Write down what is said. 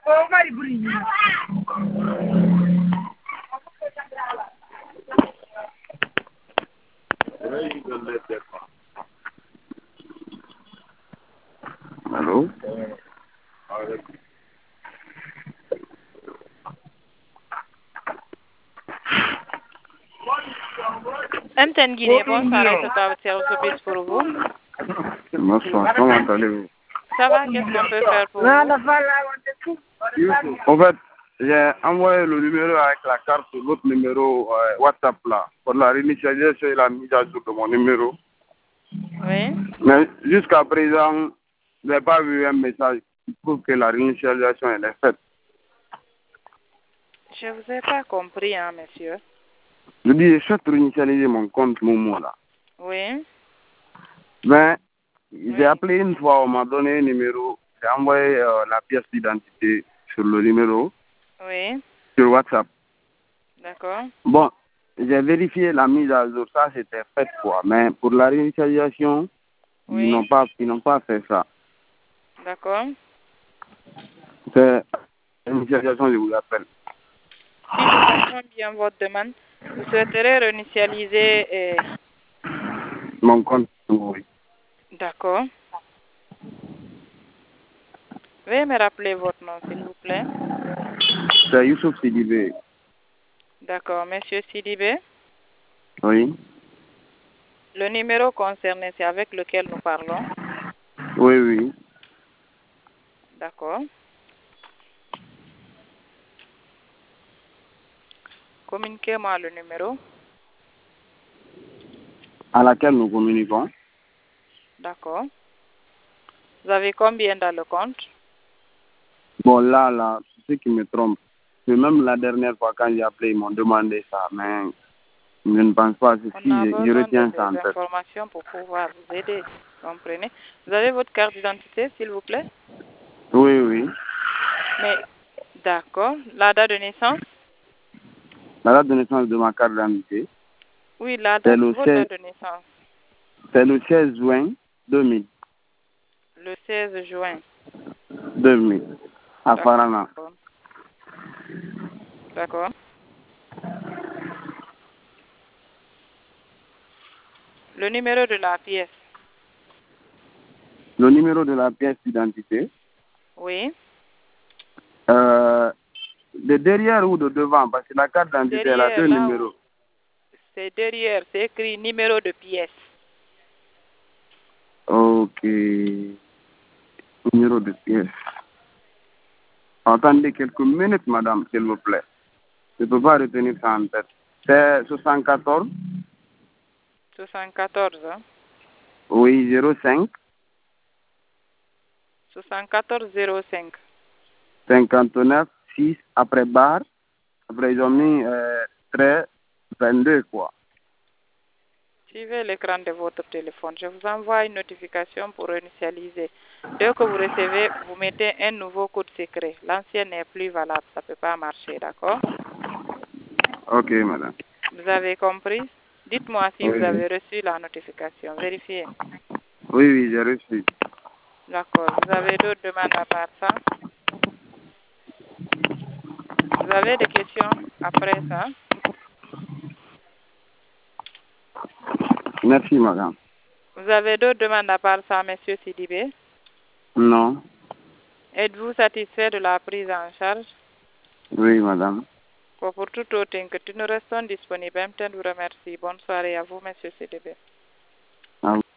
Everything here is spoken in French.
Allô? MTN Guinée, bonsoir, c'est à votre service pour vous. Bonsoir, comment allez-vous? Ça va, qu'est-ce qu'on peut faire pour vous? En fait, j'ai envoyé le numéro avec la carte sur votre numéro WhatsApp là, pour la réinitialisation et la mise à jour de mon numéro. Oui. Mais jusqu'à présent, je n'ai pas vu un message qui prouve que la réinitialisation elle est faite. Je vous ai pas compris, hein, monsieur. Je dis, je souhaite réinitialiser mon compte Momo là. Oui. Ben, j'ai appelé une fois, on m'a donné un numéro, j'ai envoyé la pièce d'identité sur le numéro, Oui. sur WhatsApp. D'accord. Bon, j'ai vérifié la mise à jour, ça c'était fait quoi, mais pour la réinitialisation, Oui. ils n'ont pas fait ça. D'accord. C'est l'initialisation, je vous appelle. Si je comprends bien votre demande, vous souhaiterez réinitialiser. Mon compte, oui. D'accord. Veuillez me rappeler votre nom, s'il vous plaît. C'est Youssouf Sidibé. D'accord. Monsieur Sidibé, Oui. le numéro concerné, c'est avec lequel nous parlons. Oui, oui. D'accord. Communiquez-moi le numéro. À laquelle nous communiquons. D'accord. Vous avez combien dans le compte? Bon, là, c'est ce qui me trompe. C'est même la dernière fois quand j'ai appelé, ils m'ont demandé ça, mais je ne pense pas que si On a je besoin de retiens ça en des tête. informations pour pouvoir vous aider. Comprenez? Vous avez votre carte d'identité, s'il vous plaît? Oui, oui. Mais, d'accord. La date de naissance? La date de naissance de ma carte d'identité, Oui, la c'est date, le votre 16, date de naissance. c'est le 16 juin 2000. Le 16 juin. 2000. À D'accord. Farana. D'accord. Le numéro de la pièce? Le numéro de la pièce d'identité, Oui. de derrière ou de devant, parce que la carte d'identité, elle a Derrière, deux là numéros. où c'est derrière, c'est écrit numéro de pièce. Ok. Numéro de pièce. Attendez quelques minutes, madame, s'il vous plaît. Je ne peux pas retenir ça en tête. C'est 74. 74, hein? Oui, 05. 74 05. 59, 6, après barre. Après, ils ont mis 22, quoi. Suivez l'écran de votre téléphone. Je vous envoie une notification pour initialiser. Dès que vous recevez, vous mettez un nouveau code secret. L'ancien n'est plus valable. Ça ne peut pas marcher, d'accord? Ok, madame. Vous avez compris? Dites-moi si Oui, vous oui. avez reçu la notification. Vérifiez. Oui, oui, j'ai reçu. D'accord. Vous avez d'autres demandes à part ça? Vous avez des questions après ça? Merci, madame. Vous avez d'autres demandes à part ça, monsieur Sidibé? Non. Êtes-vous satisfait de la prise en charge? Oui, madame. Pour tout autre inquiétude, nous restons disponibles. MTN vous remercie. Bonne soirée à vous, monsieur Sidibé. Au